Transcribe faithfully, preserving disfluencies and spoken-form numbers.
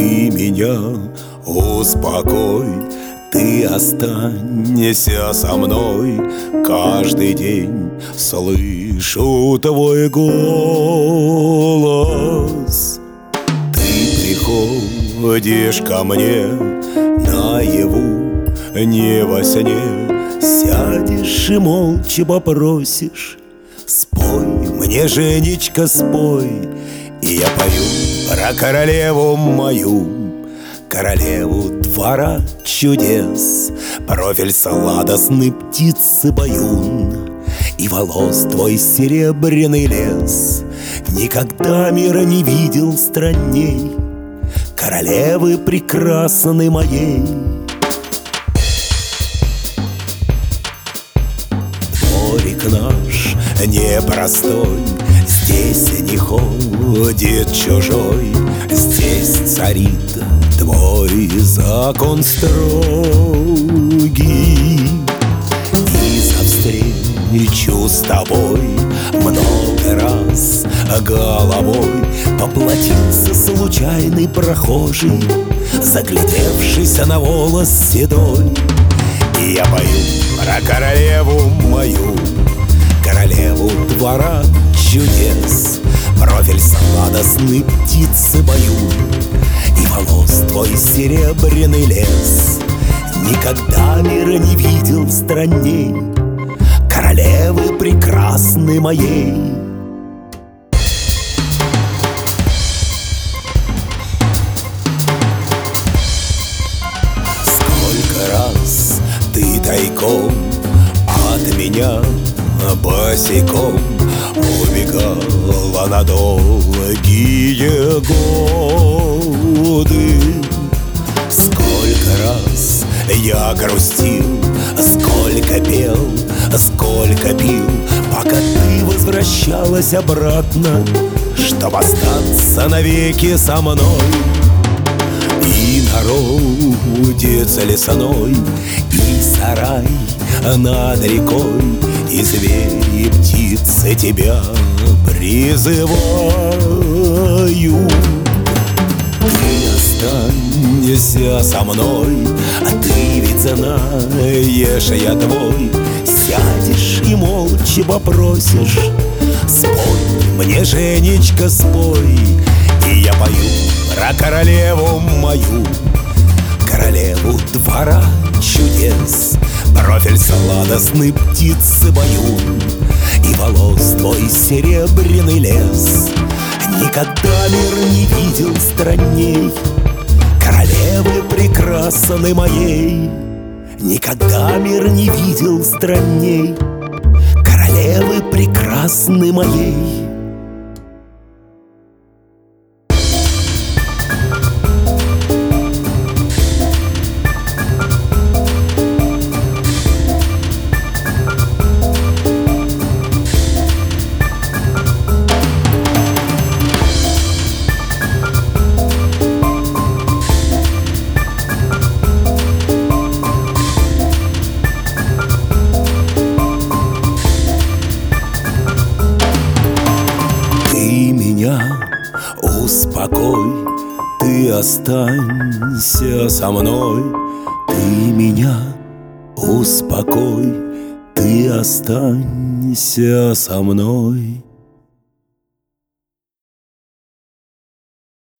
Ты меня успокой, ты останься со мной. Каждый день слышу твой голос. Ты приходишь ко мне наяву, не во сне. Сядешь и молча попросишь: спой мне, Женечка, спой. И я пою про королеву мою, королеву двора чудес. Профиль сладостный птицы баюн и волос твой серебряный лес. Никогда мира не видел странней королевы прекрасной моей. Дворик наш непростой, здесь не ходит чужой. Здесь царит твой закон строгий. И за встречу с тобой много раз головой поплатился случайный прохожий, заглядевшийся на волос седой. И я пою про королеву мою, королеву двора чудес. Профиль сладостный птицы баюн и волос твой серебряный лес. Никогда мира не видел странней королевы прекрасной моей. Сколько раз ты тайком от меня босиком убегала на долгие годы. Сколько раз я грустил, сколько пел, сколько пил, пока ты возвращалась обратно, чтоб остаться навеки со мной. И народец лесной, и сарай над рекой, и звери, и птицы тебя призываю. Ты останься со мной, а ты ведь знаешь, я твой. Сядешь и молча попросишь: спой мне, Женечка, спой. И я пою про королеву мою, королеву двора чудес. Профиль сладостный птицы баюн и волос твой серебряный лес. Никогда мир не видел странней королевы прекрасной моей. Никогда мир не видел странней королевы прекрасной моей. Успокой, ты останься со мной. Ты меня успокой, ты останься со мной.